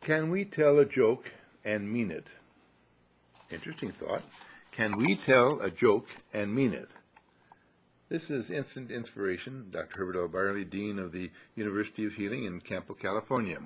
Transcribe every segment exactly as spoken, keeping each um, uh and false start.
Can we tell a joke and mean it? Interesting thought. Can we tell a joke and mean it? This is Instant Inspiration. Doctor Herbert L. Barley, Dean of the University of Healing in Campo, California.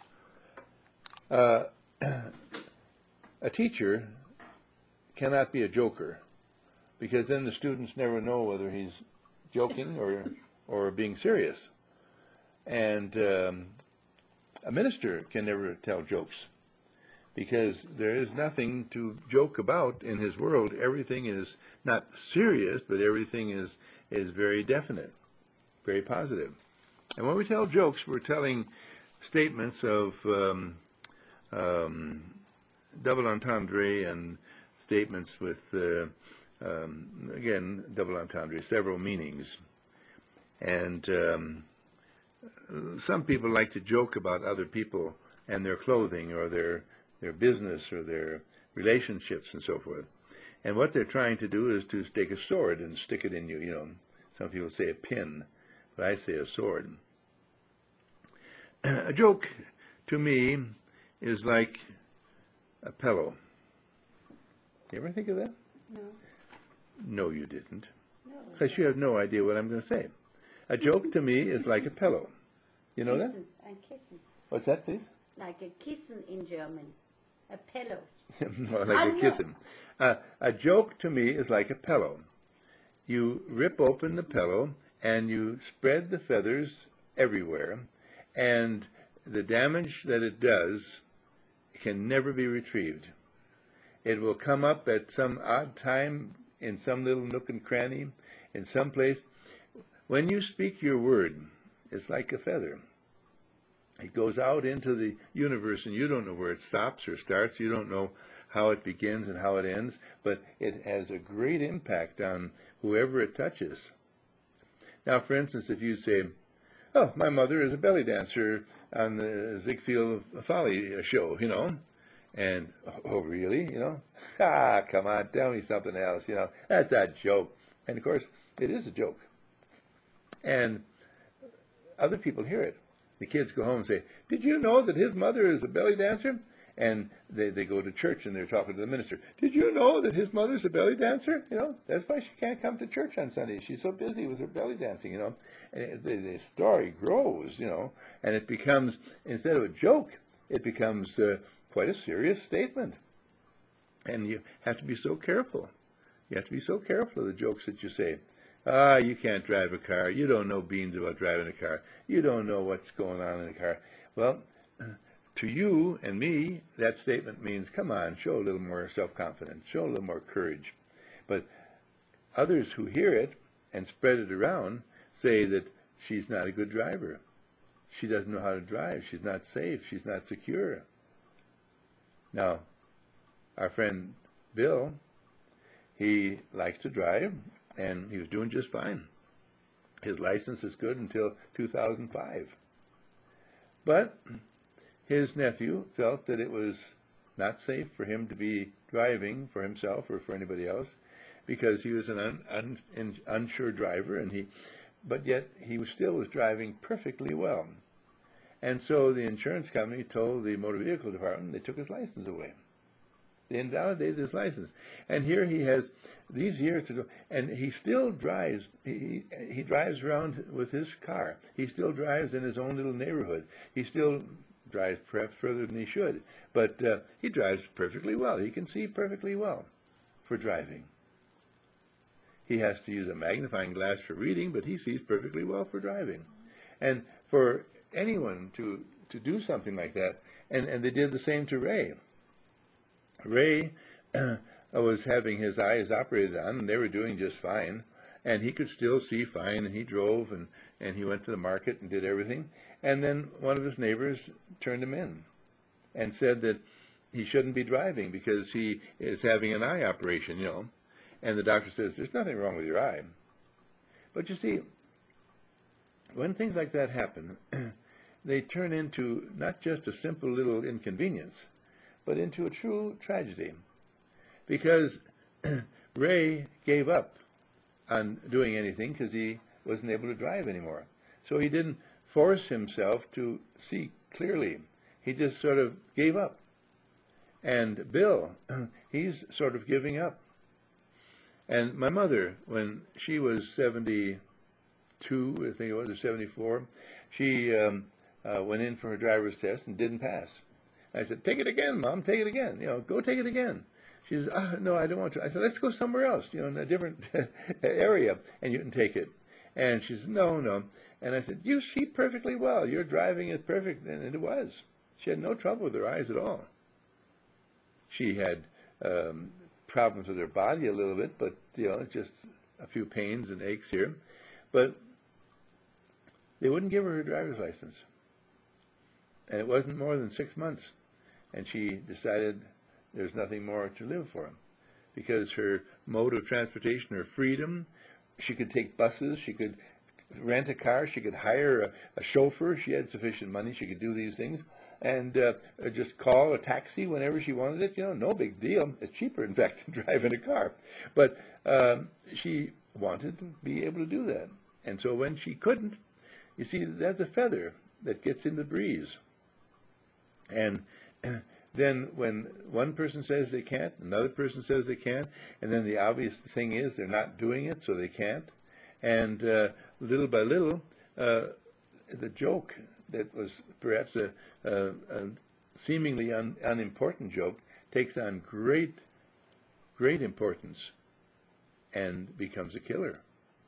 Uh, a teacher cannot be a joker, because then the students never know whether he's joking or, or being serious. And um, a minister can never tell jokes, because there is nothing to joke about in his world. Everything is not serious, but everything is, is very definite, very positive. And when we tell jokes, we're telling statements of um, um, double entendre and statements with, uh, um, again, double entendre, several meanings. And um, some people like to joke about other people and their clothing or their their business or their relationships and so forth. And what they're trying to do is to take a sword and stick it in you. You know, some people say a pin, but I say a sword. A joke, to me, is like a pillow. You ever think of that? No. No, you didn't. No. Because you have no idea what I'm going to say. A joke to me is like a pillow. You know that? Kissen and kissing. What's that, please? Like a kissing in German. A pillow. More like a kissing. Uh, a joke to me is like a pillow. You rip open the pillow and you spread the feathers everywhere, and the damage that it does can never be retrieved. It will come up at some odd time in some little nook and cranny, in some place. When you speak your word, it's like a feather. It goes out into the universe, and you don't know where it stops or starts. You don't know how it begins and how it ends, but it has a great impact on whoever it touches. Now, for instance, if you say, oh, my mother is a belly dancer on the Ziegfeld Folly show, you know, and, oh, really, you know? Ah, come on, tell me something else, you know. That's a joke. And, of course, it is a joke. And other people hear it. The kids go home and say, did you know that his mother is a belly dancer? And they, they go to church and they're talking to the minister. Did you know that his mother's a belly dancer? You know, that's why she can't come to church on Sunday. She's so busy with her belly dancing, you know. And it, the, the story grows, you know, and it becomes, instead of a joke, it becomes uh, quite a serious statement. And you have to be so careful. You have to be so careful of the jokes that you say. Ah, you can't drive a car. You don't know beans about driving a car. You don't know what's going on in a car. Well, to you and me, that statement means, come on, show a little more self-confidence, show a little more courage. But others who hear it and spread it around say that she's not a good driver. She doesn't know how to drive. She's not safe. She's not secure. Now, our friend Bill, he likes to drive, and he was doing just fine. His license is good until two thousand five. But his nephew felt that it was not safe for him to be driving for himself or for anybody else, because he was an un, un, un, unsure driver, and he, but yet he was still was driving perfectly well. And so the insurance company told the motor vehicle department they took his license away. They invalidated his license. And here he has these years to go, and he still drives. He, he drives around with his car. He still drives in his own little neighborhood. He still drives perhaps further than he should, but uh, he drives perfectly well. He can see perfectly well for driving. He has to use a magnifying glass for reading, but he sees perfectly well for driving. And for anyone to, to do something like that, and, and they did the same to Ray. Ray uh, was having his eyes operated on, and they were doing just fine, and he could still see fine, and he drove, and, and he went to the market and did everything. And then one of his neighbors turned him in and said that he shouldn't be driving because he is having an eye operation, you know. And the doctor says, there's nothing wrong with your eye. But you see, when things like that happen, they turn into not just a simple little inconvenience, but into a true tragedy. Because Ray gave up on doing anything because he wasn't able to drive anymore. So he didn't force himself to see clearly. he just sort of gave up. And Bill, he's sort of giving up. And my mother, when she was seventy-two, I think it was, or seventy-four, she um, uh, went in for her driver's test and didn't pass. I said, take it again, Mom, take it again. You know, go take it again. She says, ah, no, I don't want to. I said, let's go somewhere else, you know, in a different area, and you can take it. And she says, no, no. And I said, you see perfectly well. Your driving is perfect. And it was. She had no trouble with her eyes at all. She had um, problems with her body a little bit, but, you know, just a few pains and aches here. But they wouldn't give her her driver's license. And it wasn't more than six months. And she decided there's nothing more to live for, because her mode of transportation, her freedom, she could take buses, she could rent a car, she could hire a, a chauffeur, she had sufficient money, she could do these things, and uh, just call a taxi whenever she wanted it, you know, no big deal. It's cheaper, in fact, to drive in a car. But um, she wanted to be able to do that. And so when she couldn't, you see, that's a feather that gets in the breeze. And then when one person says they can't, another person says they can't, and then the obvious thing is they're not doing it, so they can't. And uh, little by little, uh, the joke that was perhaps a, a, a seemingly un, unimportant joke takes on great, great importance and becomes a killer.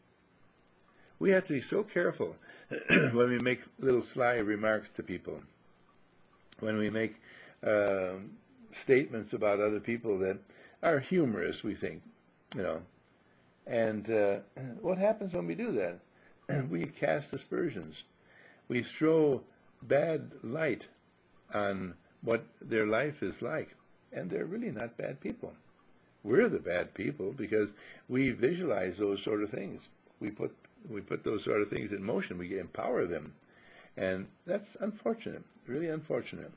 We have to be so careful when we make little sly remarks to people, when we make uh, statements about other people that are humorous, we think, you know. And uh, what happens when we do that? We cast aspersions. We throw bad light on what their life is like. And they're really not bad people. We're the bad people because we visualize those sort of things. We put, we put those sort of things in motion. We empower them. And that's unfortunate, really unfortunate.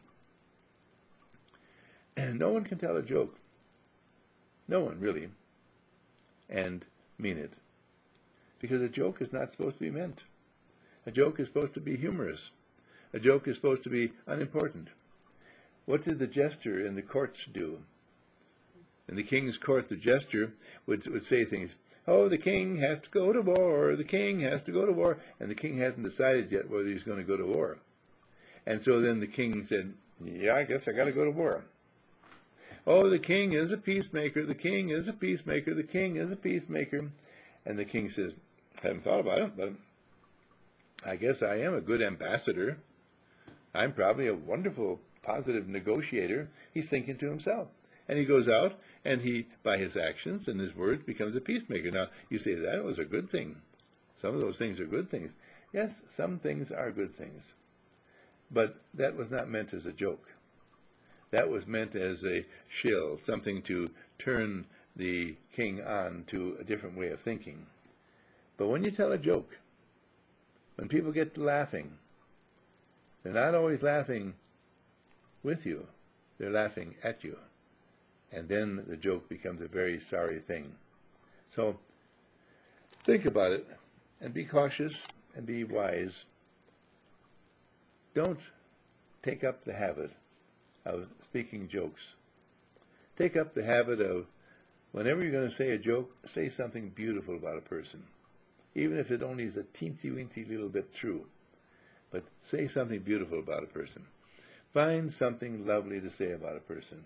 And no one can tell a joke. No one, really. And mean it. Because a joke is not supposed to be meant. A joke is supposed to be humorous. A joke is supposed to be unimportant. What did the jester in the courts do? In the king's court, the jester would, would say things, oh, the king has to go to war, the king has to go to war, and the king hasn't decided yet whether he's going to go to war. And so then the king said, yeah, I guess I got to go to war. Oh, the king is a peacemaker, the king is a peacemaker, the king is a peacemaker. And the king says, I haven't thought about it, but I guess I am a good ambassador. I'm probably a wonderful, positive negotiator. He's thinking to himself. And he goes out, and he, by his actions and his words, becomes a peacemaker. Now, you say that was a good thing. Some of those things are good things. Yes, some things are good things. But that was not meant as a joke. That was meant as a shill, something to turn the king on to a different way of thinking. But when you tell a joke, when people get to laughing, they're not always laughing with you. They're laughing at you. And then the joke becomes a very sorry thing. So think about it and be cautious and be wise. Don't take up the habit of speaking jokes. Take up the habit of, whenever you're going to say a joke, say something beautiful about a person. Even if it only is a teensy-weensy little bit true. But say something beautiful about a person. Find something lovely to say about a person.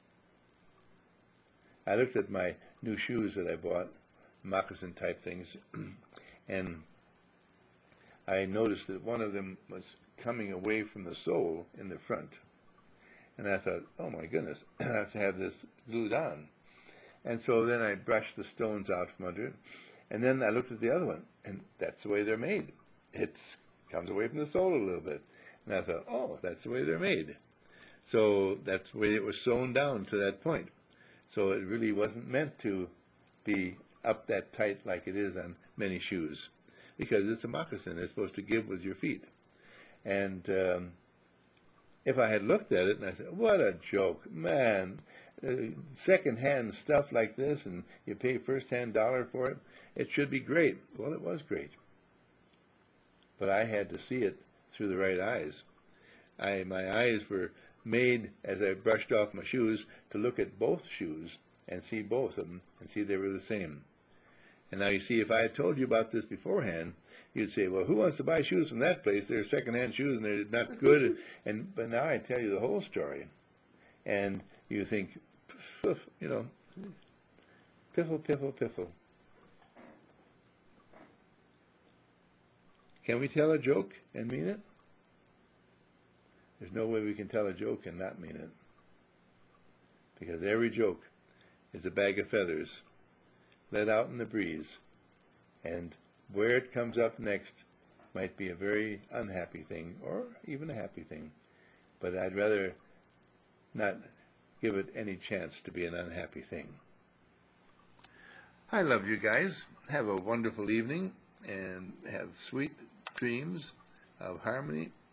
I looked at my new shoes that I bought, moccasin-type things, and I noticed that one of them was coming away from the sole in the front. And I thought, oh my goodness, I have to have this glued on. And so then I brushed the stones out from under it. And then I looked at the other one, and that's the way they're made. It comes away from the sole a little bit. And I thought, oh, that's the way they're made. So that's the way it was sewn down to that point. So it really wasn't meant to be up that tight like it is on many shoes. Because it's a moccasin. It's supposed to give with your feet. And um, if I had looked at it and I said, what a joke, man, uh, second-hand stuff like this and you pay first-hand dollar for it, it should be great. Well, it was great. But I had to see it through the right eyes. I my eyes were made as I brushed off my shoes to look at both shoes and see both of them and see they were the same. And now you see, if I had told you about this beforehand, you'd say, well, who wants to buy shoes from that place? They're secondhand shoes and they're not good. and But now I tell you the whole story. And you think, you know, piffle, piffle, piffle. Can we tell a joke and mean it? There's no way we can tell a joke and not mean it. Because every joke is a bag of feathers let out in the breeze. And where it comes up next might be a very unhappy thing or even a happy thing. But I'd rather not give it any chance to be an unhappy thing. I love you guys. Have a wonderful evening and have sweet dreams of harmony